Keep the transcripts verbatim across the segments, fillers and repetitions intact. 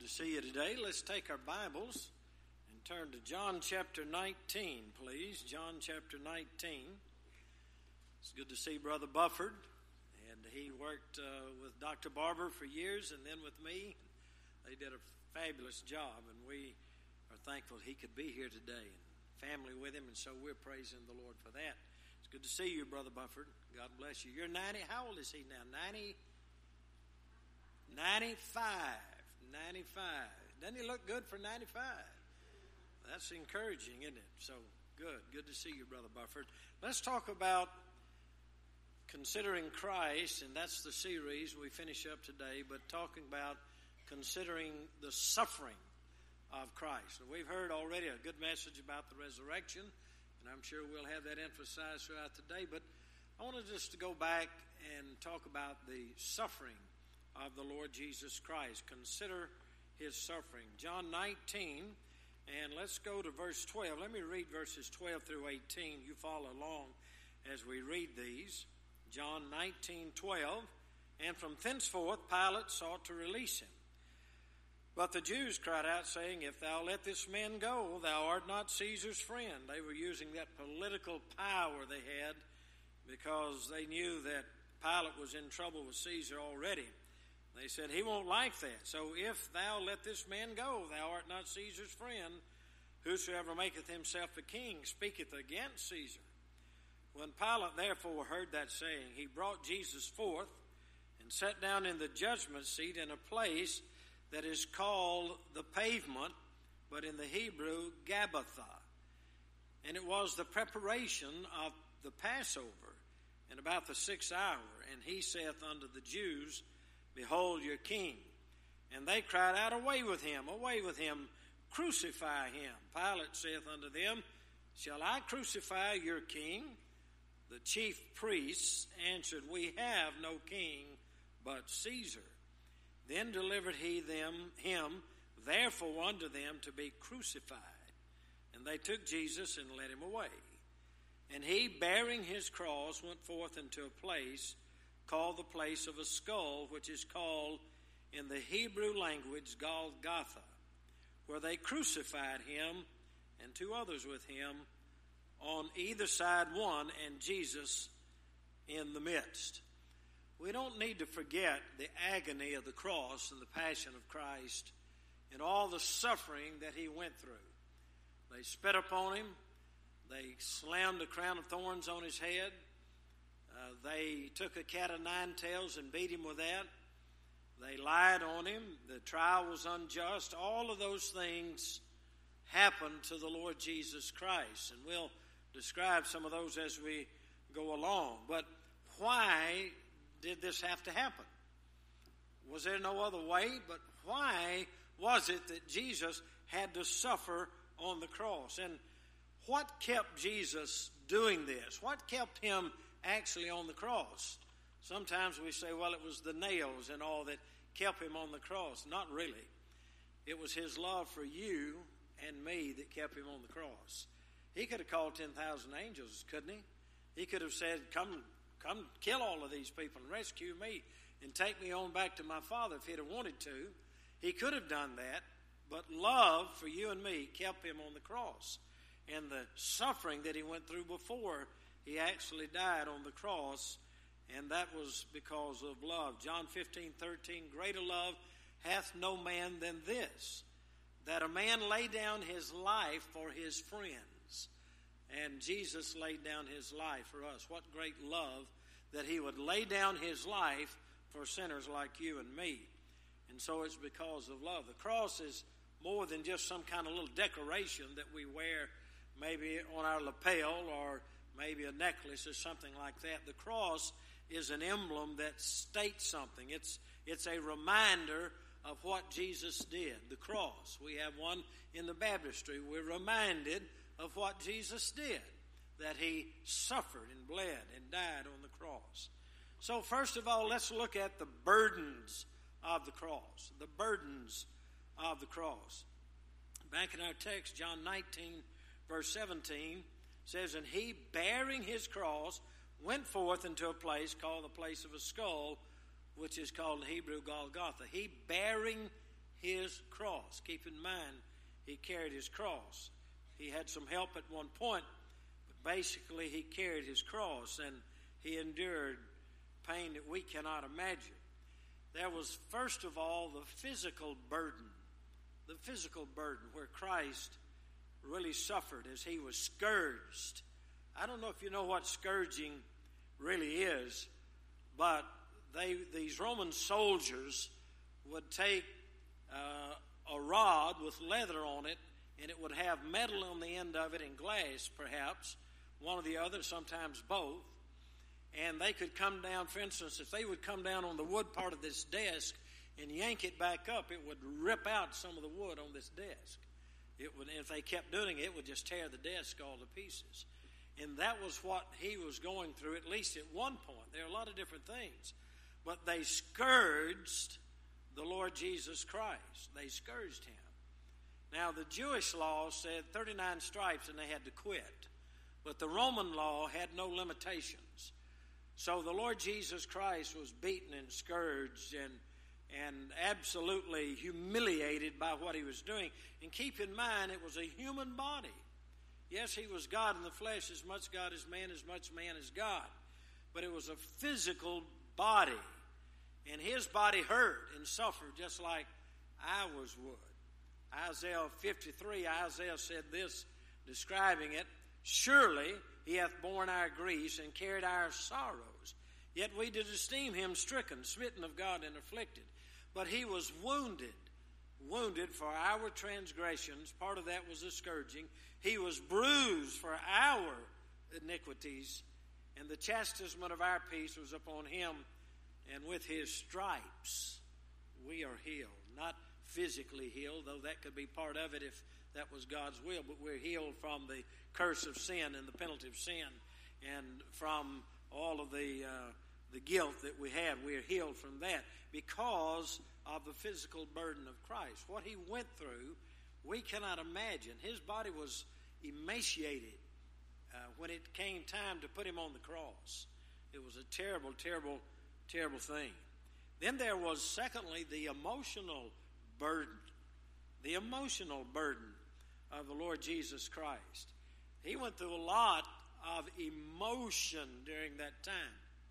to see you today. Let's take our Bibles and turn to John chapter nineteen, please. John chapter nineteen. It's good to see Brother Bufford. And he worked uh, with Doctor Barber for years and then with me. They did a fabulous job, and we are thankful he could be here today. And family with him, and so we're praising the Lord for that. It's good to see you, Brother Bufford. God bless you. You're ninety. How old is he now? ninety? ninety-five. ninety-five. Doesn't he look good for ninety-five? That's encouraging, isn't it? So, good. Good to see you, Brother Bufford. Let's talk about considering Christ, and that's the series we finish up today, but talking about considering the suffering of Christ. And we've heard already a good message about the resurrection, and I'm sure we'll have that emphasized throughout the day, but I wanted just to go back and talk about the suffering of the Lord Jesus Christ. Consider his suffering. John nineteen, and let's go to verse twelve. Let me read verses twelve through eighteen. You follow along as we read these. John nineteen, twelve. And from thenceforth Pilate sought to release him. But the Jews cried out, saying, If thou let this man go, thou art not Caesar's friend. They were using that political power they had because they knew that Pilate was in trouble with Caesar already. They said, he won't like that. So if thou let this man go, thou art not Caesar's friend. Whosoever maketh himself a king speaketh against Caesar. When Pilate therefore heard that saying, he brought Jesus forth and sat down in the judgment seat in a place that is called the Pavement, but in the Hebrew, Gabbatha. And it was the preparation of the Passover, and about the sixth hour. And he saith unto the Jews, Behold your king. And they cried out, Away with him, away with him, crucify him. Pilate saith unto them, Shall I crucify your king? The chief priests answered, We have no king but Caesar. Then delivered he them him therefore unto them to be crucified. And they took Jesus and led him away. And he, bearing his cross, went forth into a place called the place of a skull, which is called in the Hebrew language Golgotha, where they crucified him and two others with him, on either side one, and Jesus in the midst. We don't need to forget the agony of the cross and the passion of Christ and all the suffering that he went through. They spit upon him. They slammed a crown of thorns on his head. Uh, they took a cat of nine tails and beat him with that. They lied on him. The trial was unjust. All of those things happened to the Lord Jesus Christ. And we'll describe some of those as we go along. But why did this have to happen? Was there no other way? But why was it that Jesus had to suffer on the cross? And what kept Jesus doing this? What kept him actually on the cross? Sometimes we say, well, it was the nails and all that kept him on the cross. Not really. It was his love for you and me that kept him on the cross. He could have called ten thousand angels, couldn't he? He could have said, come, come kill all of these people and rescue me and take me on back to my Father if he'd have wanted to. He could have done that, but love for you and me kept him on the cross. And the suffering that he went through before he actually died on the cross, and that was because of love. John fifteen, thirteen, Greater love hath no man than this, that a man lay down his life for his friends. And Jesus laid down his life for us. What great love that he would lay down his life for sinners like you and me. And so it's because of love. The cross is more than just some kind of little decoration that we wear maybe on our lapel or maybe a necklace or something like that. The cross is an emblem that states something. It's, it's a reminder of what Jesus did. The cross. We have one in the baptistry. We're reminded of what Jesus did, that he suffered and bled and died on the cross. So first of all, let's look at the burdens of the cross. The burdens of the cross. Back in our text, John nineteen, verse seventeen, says, And he, bearing his cross, went forth into a place called the place of a skull, which is called in Hebrew Golgotha. He, bearing his cross. Keep in mind, he carried his cross. He had some help at one point, but basically he carried his cross, and he endured pain that we cannot imagine. There was, first of all, the physical burden. The physical burden where Christ really suffered as he was scourged. I don't know if you know what scourging really is, but they these Roman soldiers would take uh, a rod with leather on it, and it would have metal on the end of it and glass, perhaps, one or the other, sometimes both. And they could come down, for instance, if they would come down on the wood part of this desk and yank it back up, it would rip out some of the wood on this desk. It would, if they kept doing it, it would just tear the desk all to pieces. And that was what he was going through, at least at one point. There are a lot of different things. But they scourged the Lord Jesus Christ. They scourged him. Now, the Jewish law said thirty-nine stripes and they had to quit. But the Roman law had no limitations. So the Lord Jesus Christ was beaten and scourged and, and absolutely humiliated by what he was doing. And keep in mind, it was a human body. Yes, he was God in the flesh, as much God as man, as much man as God. But it was a physical body. And his body hurt and suffered just like ours would. Isaiah fifty-three, Isaiah said this, describing it, "Surely he hath borne our griefs and carried our sorrows. Yet we did esteem him stricken, smitten of God, and afflicted. But he was wounded, wounded for our transgressions." Part of that was the scourging. "He was bruised for our iniquities, and the chastisement of our peace was upon him, and with his stripes we are healed." Not physically healed, though that could be part of it if that was God's will, but we're healed from the curse of sin and the penalty of sin, and from all of the uh, the guilt that we have. We're healed from that because of the physical burden of Christ. What he went through, we cannot imagine. His body was emaciated uh, when it came time to put him on the cross. It was a terrible, terrible, terrible thing. Then there was, secondly, the emotional burden. The emotional burden of the Lord Jesus Christ. He went through a lot of emotion during that time.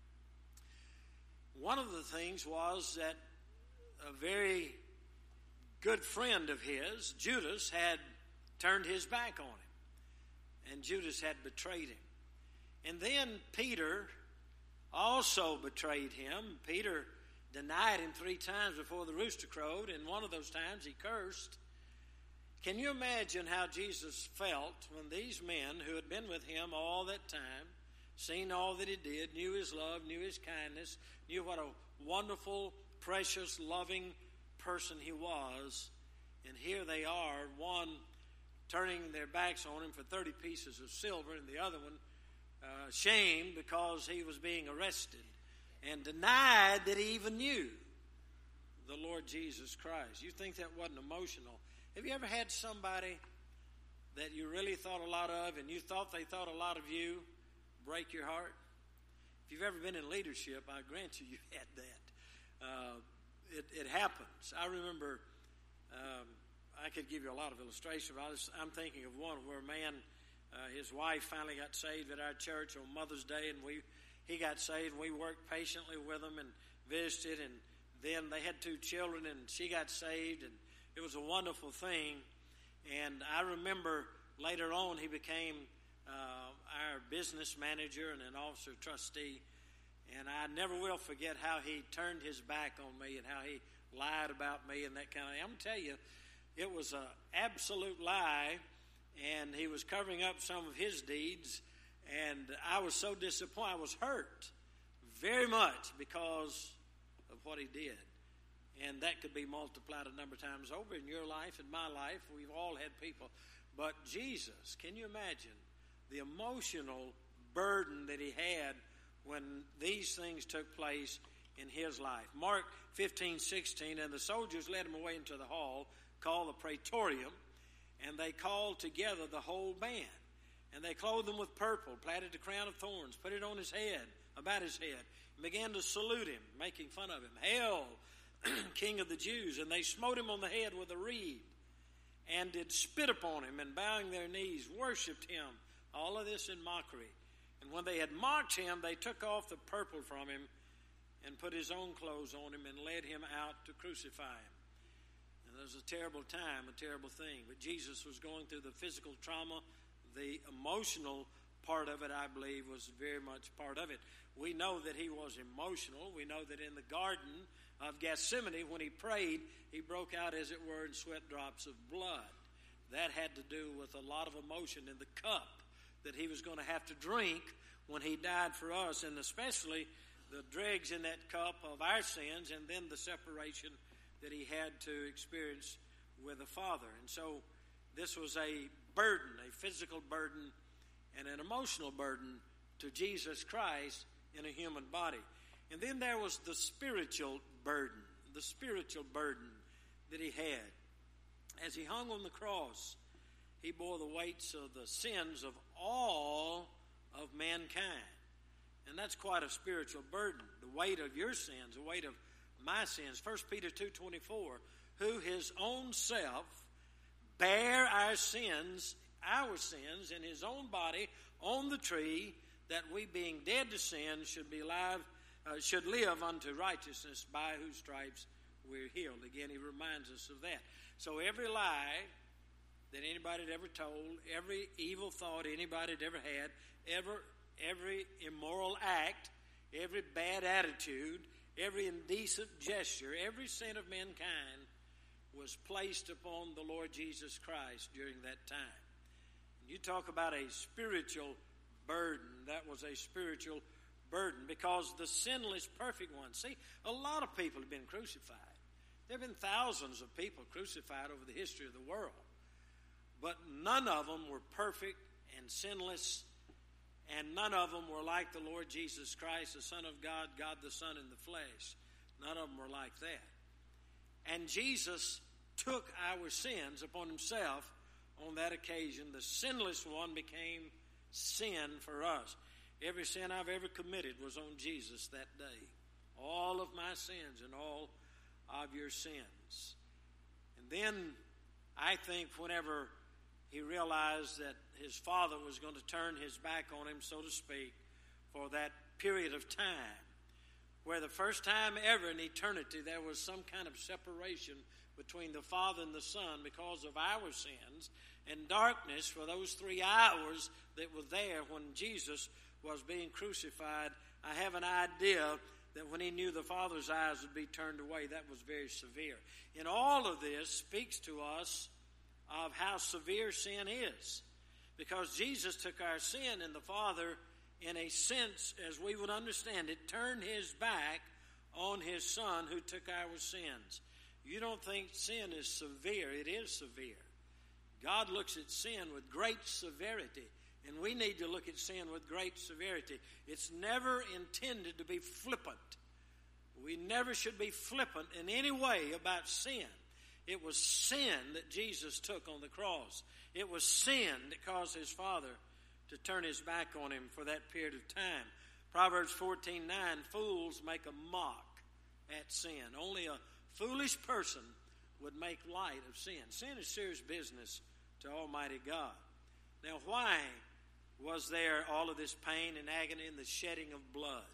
One of the things was that a very good friend of his, Judas, had turned his back on him. And Judas had betrayed him. And then Peter also betrayed him. Peter denied him three times before the rooster crowed, and one of those times he cursed. Can you imagine how Jesus felt when these men who had been with him all that time, seen all that he did, knew his love, knew his kindness, knew what a wonderful, precious, loving person he was, and here they are, one turning their backs on him for thirty pieces of silver, and the other one uh, shamed because he was being arrested, and denied that he even knew the Lord Jesus Christ. You think that wasn't emotional? Have you ever had somebody that you really thought a lot of and you thought they thought a lot of you break your heart? If you've ever been in leadership, I grant you, you've had that. Uh, it, it happens. I remember, um, I could give you a lot of illustrations. I was, I'm thinking of one where a man, uh, his wife finally got saved at our church on Mother's Day, and we he got saved, and we worked patiently with him and visited, and then they had two children, and she got saved, and it was a wonderful thing. And I remember later on he became uh, our business manager and an officer trustee. And I never will forget how he turned his back on me and how he lied about me and that kind of thing. I'm going to tell you, it was an absolute lie, and he was covering up some of his deeds. And I was so disappointed. I was hurt very much because of what he did. And that could be multiplied a number of times over in your life and my life. We've all had people. But Jesus, can you imagine the emotional burden that he had when these things took place in his life? Mark fifteen sixteen, and the soldiers led him away into the hall called the Praetorium, and they called together the whole band. And they clothed him with purple, platted a crown of thorns, put it on his head, about his head, and began to salute him, making fun of him. "Hail, king of the Jews, and they smote him on the head with a reed, and did spit upon him, and bowing their knees, worshipped him. All of this in mockery. And when they had mocked him, they took off the purple from him, and put his own clothes on him, and led him out to crucify him. And it was a terrible time, a terrible thing. But Jesus was going through the physical trauma. The emotional part of it, I believe, was very much part of it. We know that he was emotional. We know that in the Garden of Gethsemane, when he prayed, he broke out, as it were, in sweat drops of blood. That had to do with a lot of emotion in the cup that he was going to have to drink when he died for us, and especially the dregs in that cup of our sins, and then the separation that he had to experience with the Father. And so this was a burden, a physical burden, and an emotional burden to Jesus Christ in a human body. And then there was the spiritual burden, the spiritual burden that he had. As he hung on the cross, he bore the weights of the sins of all of mankind. And that's quite a spiritual burden, the weight of your sins, the weight of my sins. First Peter two twenty-four, who his own self bare our sins, our sins, in his own body on the tree, that we being dead to sin should be alive, uh, should live unto righteousness, by whose stripes we're healed. Again, he reminds us of that. So every lie that anybody had ever told, every evil thought anybody had ever had, ever every immoral act, every bad attitude, every indecent gesture, every sin of mankind was placed upon the Lord Jesus Christ during that time. You talk about a spiritual burden. That was a spiritual burden, because the sinless, perfect one. See, a lot of people have been crucified. There have been thousands of people crucified over the history of the world. But none of them were perfect and sinless, and none of them were like the Lord Jesus Christ, the Son of God, God the Son in the flesh. None of them were like that. And Jesus took our sins upon himself on that occasion. The sinless one became sin for us. Every sin I've ever committed was on Jesus that day. All of my sins and all of your sins. And then I think whenever he realized that his Father was going to turn his back on him, so to speak, for that period of time, where the first time ever in eternity there was some kind of separation between the Father and the Son because of our sins, and darkness for those three hours that were there when Jesus was being crucified. I have an idea that when he knew the Father's eyes would be turned away, that was very severe. And all of this speaks to us of how severe sin is, because Jesus took our sin, and the Father, in a sense, as we would understand it, turned his back on his Son who took our sins. You don't think sin is severe? It is severe. God looks at sin with great severity, and we need to look at sin with great severity. It's never intended to be flippant. We never should be flippant in any way about sin. It was sin that Jesus took on the cross. It was sin that caused his Father to turn his back on him for that period of time. Proverbs fourteen nine, fools make a mock at sin. Only a foolish person would make light of sin. Sin is serious business to Almighty God. Now, why was there all of this pain and agony and the shedding of blood?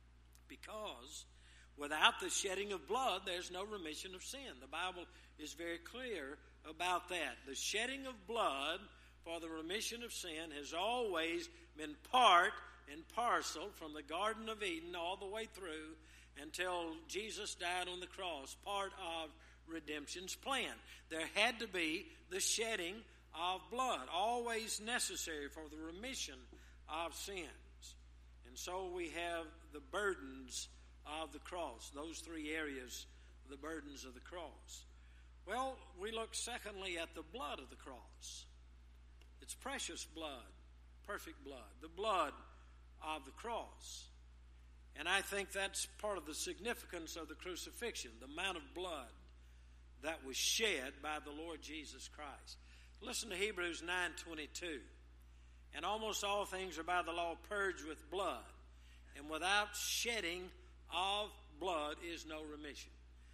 Because without the shedding of blood, there's no remission of sin. The Bible is very clear about that. The shedding of blood for the remission of sin has always been part and parcel from the Garden of Eden all the way through until Jesus died on the cross, part of redemption's plan. There had to be the shedding of blood, always necessary for the remission of sins. And so we have the burdens of the cross, those three areas, the burdens of the cross. Well, we look secondly at the blood of the cross. It's precious blood, perfect blood, the blood of the cross. And I think that's part of the significance of the crucifixion, the amount of blood that was shed by the Lord Jesus Christ. Listen to Hebrews nine twenty-two. And almost all things are by the law purged with blood, and without shedding of blood is no remission.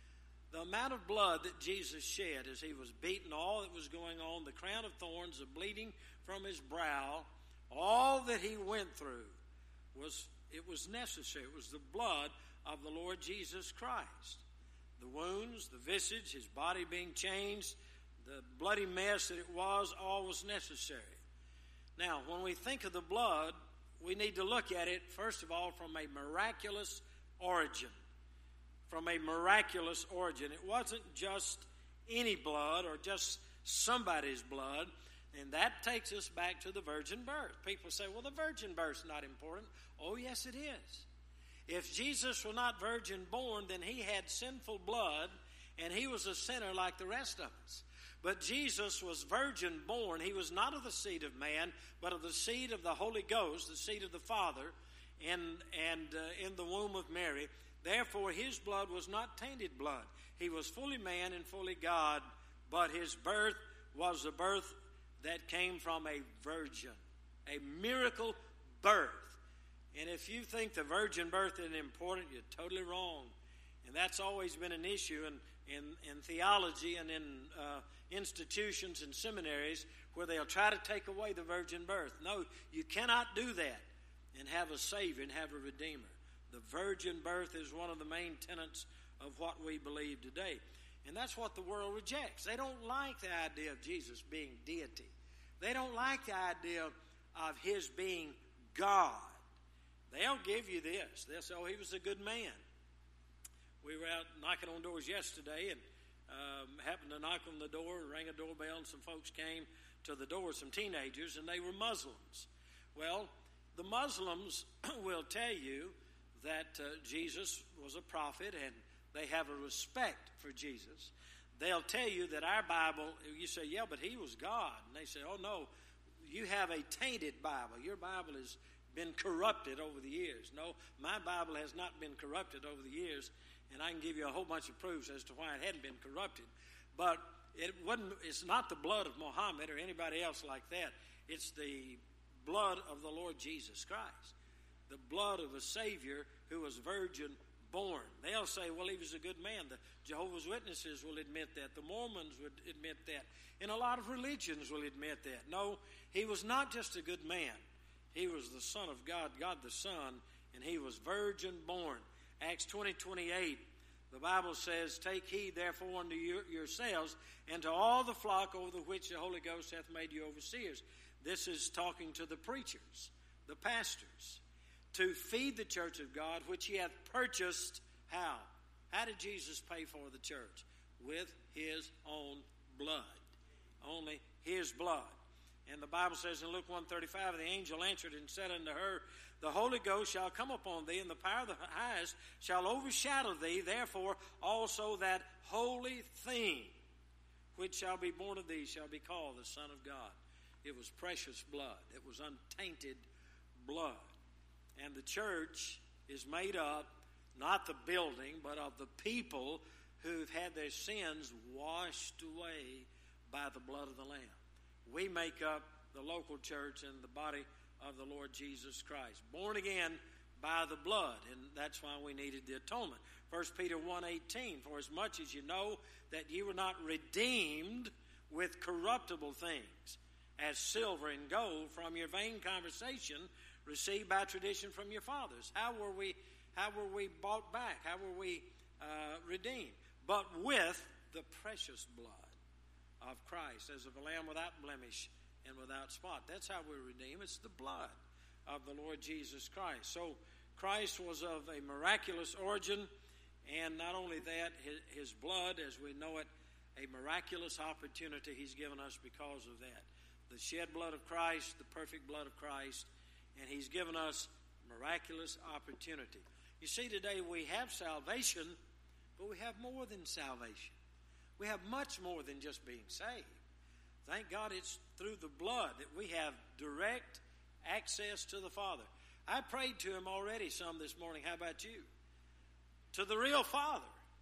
The amount of blood that Jesus shed as he was beaten, all that was going on, the crown of thorns, the bleeding from his brow, all that he went through, was it was necessary. It was the blood of the Lord Jesus Christ. The wounds, the visage, his body being changed, the bloody mess that it was, all was necessary. Now, when we think of the blood, we need to look at it, first of all, from a miraculous origin. From a miraculous origin. It wasn't just any blood or just somebody's blood. And that takes us back to the virgin birth. People say, well, the virgin birth's not important. Oh, yes, it is. If Jesus were not virgin born, then he had sinful blood, and he was a sinner like the rest of us. But Jesus was virgin born. He was not of the seed of man, but of the seed of the Holy Ghost, the seed of the Father, and, and uh, in the womb of Mary. Therefore, his blood was not tainted blood. He was fully man and fully God, but his birth was a birth that came from a virgin, a miracle birth. And if you think the virgin birth isn't important, you're totally wrong. And that's always been an issue in, in, in theology and in uh, institutions and seminaries where they'll try to take away the virgin birth. No, you cannot do that and have a Savior and have a Redeemer. The virgin birth is one of the main tenets of what we believe today. And that's what the world rejects. They don't like the idea of Jesus being deity. They don't like the idea of his being God. They'll give you this. They'll say, oh, he was a good man. We were out knocking on doors yesterday and um, happened to knock on the door, rang a doorbell, and some folks came to the door, some teenagers, and they were Muslims. Well, the Muslims will tell you that uh, Jesus was a prophet and they have a respect for Jesus. They'll tell you that our Bible, you say, yeah, but he was God. And they say, oh, no, you have a tainted Bible. Your Bible has been corrupted over the years. No, my Bible has not been corrupted over the years, and I can give you a whole bunch of proofs as to why it hadn't been corrupted. But it wasn't. It's not the blood of Muhammad or anybody else like that. It's the blood of the Lord Jesus Christ, the blood of a Savior who was virgin born. They'll say, well, he was a good man. The Jehovah's Witnesses will admit that. The Mormons would admit that. And a lot of religions will admit that. No, he was not just a good man. He was the Son of God, God the Son, and he was virgin born. Acts twenty, twenty-eight, the Bible says, take heed therefore unto your, yourselves and to all the flock over the which the Holy Ghost hath made you overseers. This is talking to the preachers, the pastors, to feed the church of God, which he hath purchased. How? How did Jesus pay for the church? With his own blood. Only his blood. And the Bible says in Luke one thirty-five, the angel answered and said unto her, the Holy Ghost shall come upon thee, and the power of the highest shall overshadow thee. Therefore also that holy thing which shall be born of thee shall be called the Son of God. It was precious blood. It was untainted blood. And the church is made up, not the building, but of the people who've had their sins washed away by the blood of the Lamb. We make up the local church and the body of the Lord Jesus Christ. Born again by the blood, and that's why we needed the atonement. First Peter one eighteen, for as much as you know that ye were not redeemed with corruptible things, as silver and gold from your vain conversation received by tradition from your fathers. How were we, how were we bought back? How were we uh, redeemed? But with the precious blood of Christ, as of a lamb without blemish and without spot. That's how we're redeemed. It's the blood of the Lord Jesus Christ. So Christ was of a miraculous origin, and not only that, his, his blood, as we know it, a miraculous opportunity he's given us because of that. The shed blood of Christ, the perfect blood of Christ, and he's given us miraculous opportunity. You see, today we have salvation, but we have more than salvation. We have much more than just being saved. Thank God it's through the blood that we have direct access to the Father. I prayed to him already some this morning. How about you? To the real Father.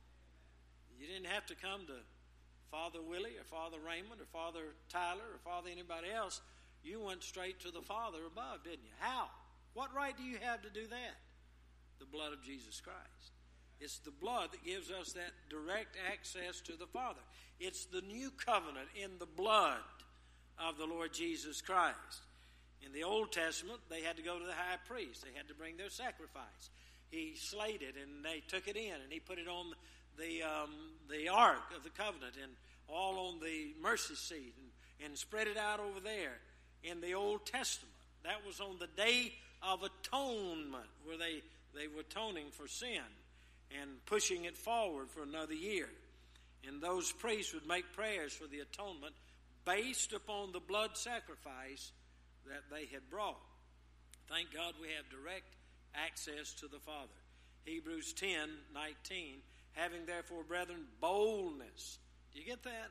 You didn't have to come to Father Willie or Father Raymond or Father Tyler or Father anybody else. You went straight to the Father above, didn't you? How? What right do you have to do that? The blood of Jesus Christ. It's the blood that gives us that direct access to the Father. It's the new covenant in the blood of the Lord Jesus Christ. In the Old Testament, they had to go to the high priest. They had to bring their sacrifice. He slayed it, and they took it in, and he put it on the um, the ark of the covenant and all on the mercy seat and, and spread it out over there in the Old Testament. That was on the Day of Atonement, where they, they were atoning for sin and pushing it forward for another year. And those priests would make prayers for the atonement based upon the blood sacrifice that they had brought. Thank God we have direct access to the Father. Hebrews ten nineteen, having therefore, brethren, boldness. Do you get that?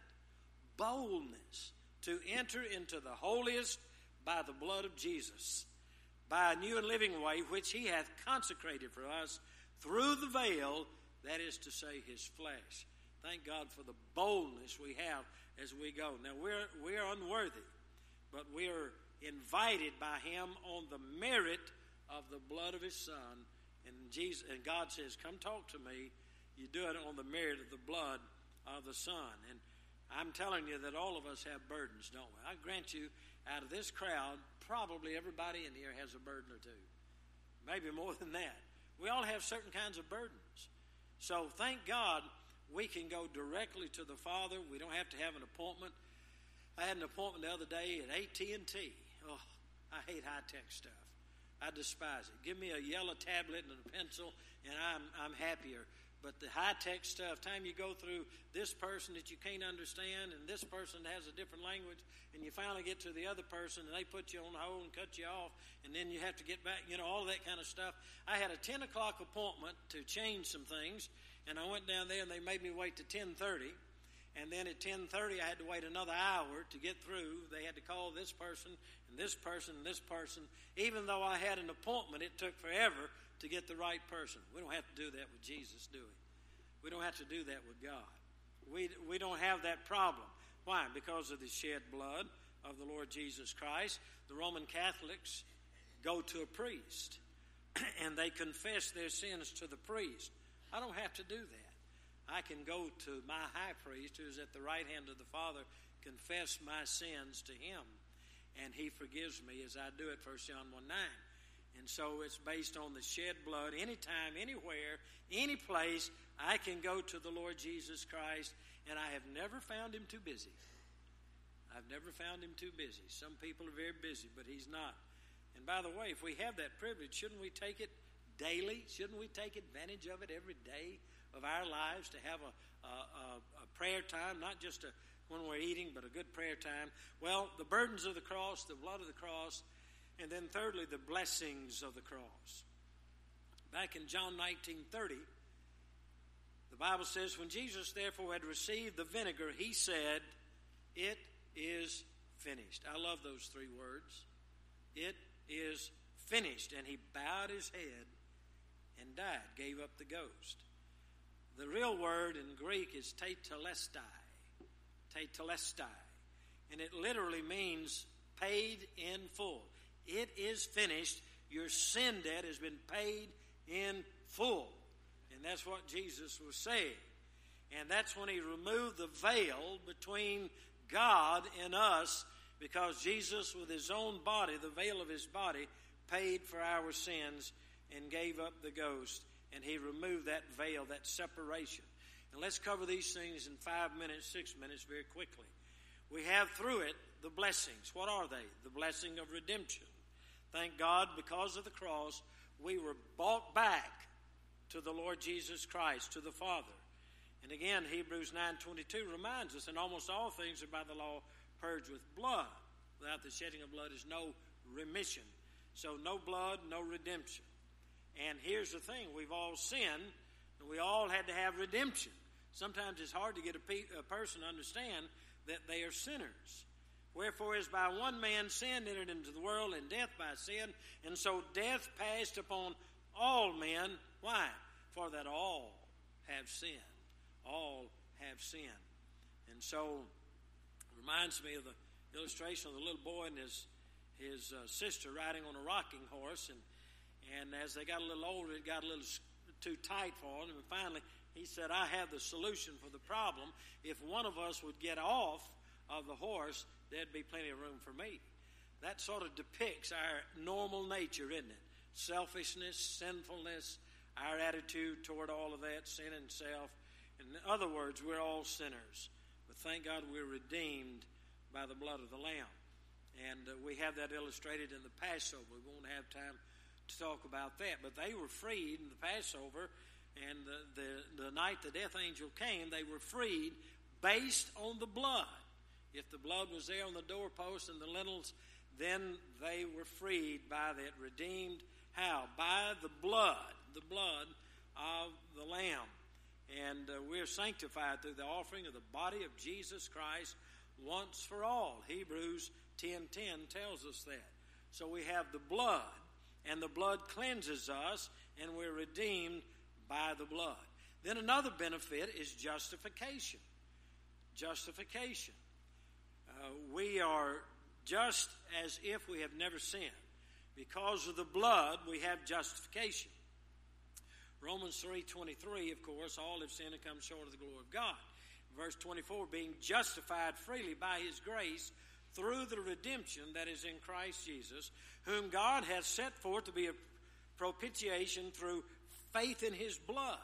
Boldness to enter into the holiest by the blood of Jesus, by a new and living way which he hath consecrated for us through the veil, that is to say, his flesh. Thank God for the boldness we have as we go. Now, we're, we're unworthy, but we're invited by him on the merit of the blood of his Son. And Jesus, and God says, come talk to me. You do it on the merit of the blood of the Son. And I'm telling you that all of us have burdens, don't we? I grant you, out of this crowd, probably everybody in here has a burden or two. Maybe more than that. We all have certain kinds of burdens. So thank God we can go directly to the Father. We don't have to have an appointment. I had an appointment the other day at A T and T. Oh, I hate high-tech stuff. I despise it. Give me a yellow tablet and a pencil, and I'm I'm happier. But the high-tech stuff, time you go through this person that you can't understand and this person has a different language, and you finally get to the other person and they put you on hold and cut you off, and then you have to get back, you know, all that kind of stuff. I had a ten o'clock appointment to change some things, and I went down there and they made me wait to ten thirty. And then at ten thirty, I had to wait another hour to get through. They had to call this person and this person and this person. Even though I had an appointment, it took forever to get the right person. We don't have to do that with Jesus, do we? We don't have to do that with God. We, we don't have that problem. Why? Because of the shed blood of the Lord Jesus Christ. The Roman Catholics go to a priest, and they confess their sins to the priest. I don't have to do that. I can go to my high priest, who is at the right hand of the Father, confess my sins to him, and he forgives me as I do it, First John one nine. And so it's based on the shed blood. Anytime, anywhere, any place, I can go to the Lord Jesus Christ, and I have never found him too busy. I've never found him too busy. Some people are very busy, but he's not. And by the way, if we have that privilege, shouldn't we take it daily? Shouldn't we take advantage of it every day of our lives to have a, a, a, a prayer time, not just a, when we're eating, but a good prayer time? Well, the burdens of the cross, the blood of the cross, and then thirdly, the blessings of the cross. Back in John nineteen thirty, the Bible says, when Jesus therefore had received the vinegar, he said, it is finished. I love those three words. It is finished. And he bowed his head and died, gave up the ghost. The real word in Greek is tetelestai. Tetelestai. And it literally means paid in full. It is finished. Your sin debt has been paid in full. And that's what Jesus was saying. And that's when he removed the veil between God and us, because Jesus, with his own body, the veil of his body, paid for our sins and gave up the ghost. And he removed that veil, that separation. And let's cover these things in five minutes, six minutes, very quickly. We have through it the blessings. What are they? The blessing of redemption. Thank God, because of the cross, we were bought back to the Lord Jesus Christ, to the Father. And again, Hebrews nine twenty-two reminds us, in almost all things are by the law purged with blood. Without the shedding of blood is no remission. So no blood, no redemption. And here's the thing, we've all sinned, and we all had to have redemption. Sometimes it's hard to get a, pe- a person to understand that they are sinners. Wherefore, as by one man sin entered into the world, and death by sin, and so death passed upon all men. Why? For that all have sinned. All have sinned. And so, it reminds me of the illustration of the little boy and his his uh, sister riding on a rocking horse, and and as they got a little older, it got a little too tight for him. And finally, he said, I have the solution for the problem. If one of us would get off of the horse, there'd be plenty of room for me. That sort of depicts our normal nature, isn't it? Selfishness, sinfulness, our attitude toward all of that, sin and self. In other words, we're all sinners. But thank God we're redeemed by the blood of the Lamb. And uh, we have that illustrated in the Passover. We won't have time to talk about that. But they were freed in the Passover, and the, the, the night the death angel came, they were freed based on the blood. If the blood was there on the doorposts and the lintels, then they were freed by that redeemed how? By the blood, the blood of the Lamb. And uh, we're sanctified through the offering of the body of Jesus Christ once for all. Hebrews ten ten tells us that. So we have the blood, and the blood cleanses us, and we're redeemed by the blood. Then another benefit is justification. Justification. Uh, we are just as if we have never sinned. Because of the blood, we have justification. Romans three twenty-three, of course, all have sinned and come short of the glory of God. Verse twenty-four, being justified freely by his grace through the redemption that is in Christ Jesus, whom God hath set forth to be a propitiation through faith in his blood.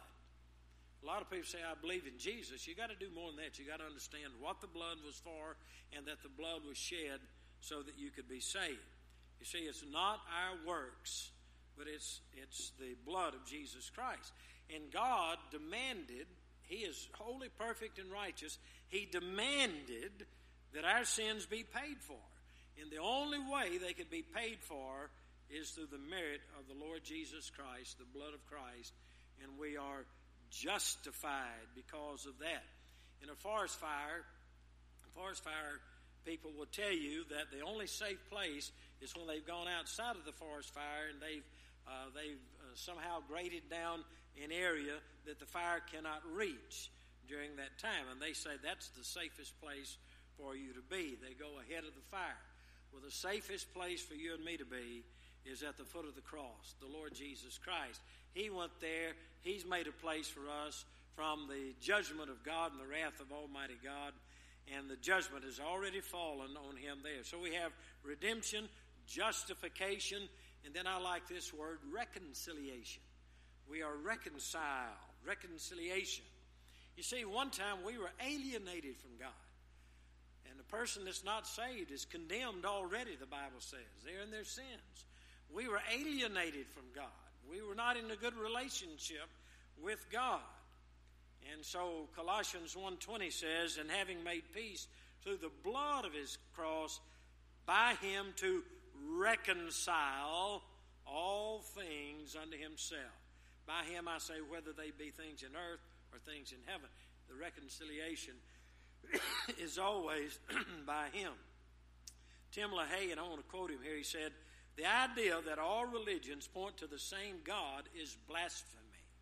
A lot of people say, I believe in Jesus. You got to do more than that. You got to understand what the blood was for and that the blood was shed so that you could be saved. You see, it's not our works, but it's it's the blood of Jesus Christ. And God demanded, he is holy, perfect, and righteous. He demanded that our sins be paid for. And the only way they could be paid for is through the merit of the Lord Jesus Christ, the blood of Christ, and we are justified because of that. In a forest fire, a forest fire people will tell you that the only safe place is when they've gone outside of the forest fire and they've uh, they've uh, somehow graded down an area that the fire cannot reach during that time. And they say that's the safest place for you to be. They go ahead of the fire. Well, the safest place for you and me to be is at the foot of the cross, the Lord Jesus Christ. He went there. He's made a place for us from the judgment of God and the wrath of Almighty God. And the judgment has already fallen on him there. So we have redemption, justification, and then I like this word, reconciliation. We are reconciled, reconciliation. You see, one time we were alienated from God. And the person that's not saved is condemned already, the Bible says. They're in their sins. We were alienated from God. We were not in a good relationship with God. And so Colossians one twenty says, and having made peace through the blood of his cross, by him to reconcile all things unto himself. By him I say, whether they be things in earth or things in heaven. The reconciliation is always by him. Tim LaHaye, and I want to quote him here, he said, the idea that all religions point to the same God is blasphemy.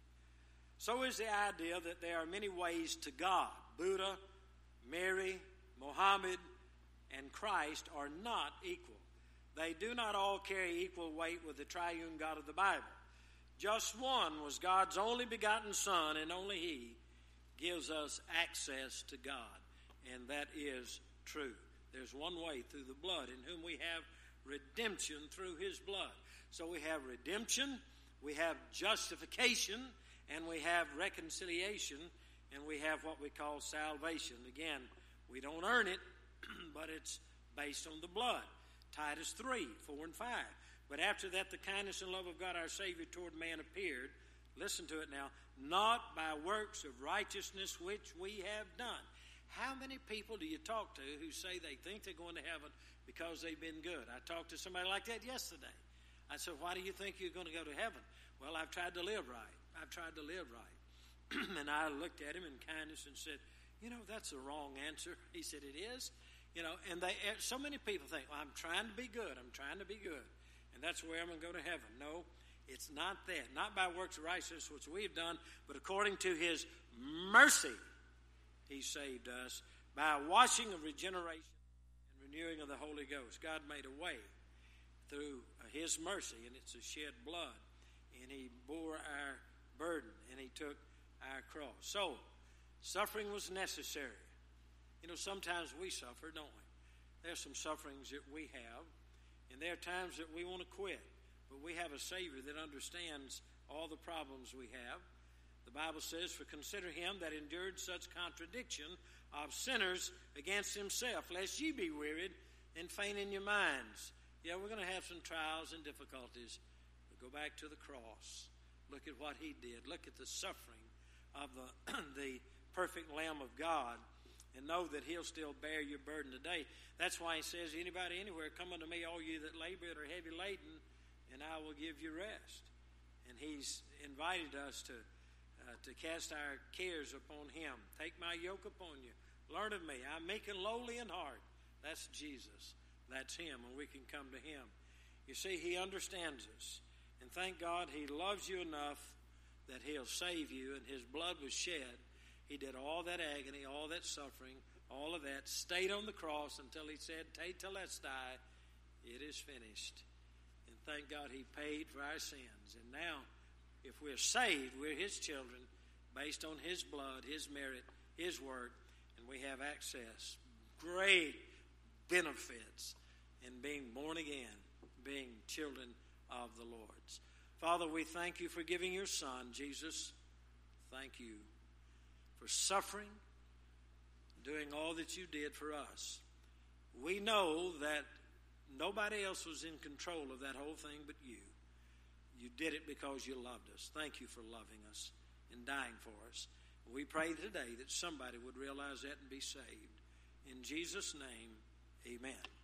So is the idea that there are many ways to God. Buddha, Mary, Muhammad, and Christ are not equal. They do not all carry equal weight with the triune God of the Bible. Just one was God's only begotten Son, and only he gives us access to God. And that is true. There's one way, through the blood, in whom we have redemption through his blood. So we have redemption, we have justification, and we have reconciliation, and we have what we call salvation. Again, we don't earn it, but it's based on the blood. Titus three, four and five. But after that, the kindness and love of God our Savior toward man appeared. Listen to it now. Not by works of righteousness which we have done. How many people do you talk to who say they think they're going to heaven because they've been good? I talked to somebody like that yesterday. I said, why do you think you're going to go to heaven? Well, I've tried to live right. I've tried to live right. And I looked at him in kindness and said, you know, that's the wrong answer. He said, it is. You know, and they, so many people think, well, I'm trying to be good. I'm trying to be good. And that's where I'm going to go to heaven. No, it's not that. Not by works of righteousness, which we've done, but according to his mercy, he saved us by a washing of regeneration and renewing of the Holy Ghost. God made a way through his mercy, and it's a shed blood. And he bore our burden, and he took our cross. So, suffering was necessary. You know, sometimes we suffer, don't we? There's some sufferings that we have, and there are times that we want to quit. But we have a Savior that understands all the problems we have. The Bible says, "For consider him that endured such contradiction of sinners against himself, lest ye be wearied and faint in your minds." Yeah, we're going to have some trials and difficulties, but go back to the cross. Look at what he did. Look at the suffering of the, the perfect Lamb of God, and know that he'll still bear your burden today. That's why he says, "Anybody anywhere, come unto me, all you that labor and are heavy laden, and I will give you rest." And he's invited us to uh, to cast our cares upon him. "Take my yoke upon you. Learn of me. I'm meek and lowly in heart." That's Jesus. That's him, and we can come to him. You see, he understands us. And thank God he loves you enough that he'll save you, and his blood was shed. He did all that agony, all that suffering, all of that, stayed on the cross until he said, "Tetelestai, it is finished." And thank God he paid for our sins. And now, if we're saved, we're his children based on his blood, his merit, his work, and we have access. Great benefits in being born again, being children of the Lord's. Father, we thank you for giving your Son, Jesus. Thank you for suffering, doing all that you did for us. We know that nobody else was in control of that whole thing but you. You did it because you loved us. Thank you for loving us and dying for us. We pray today that somebody would realize that and be saved. In Jesus' name, amen.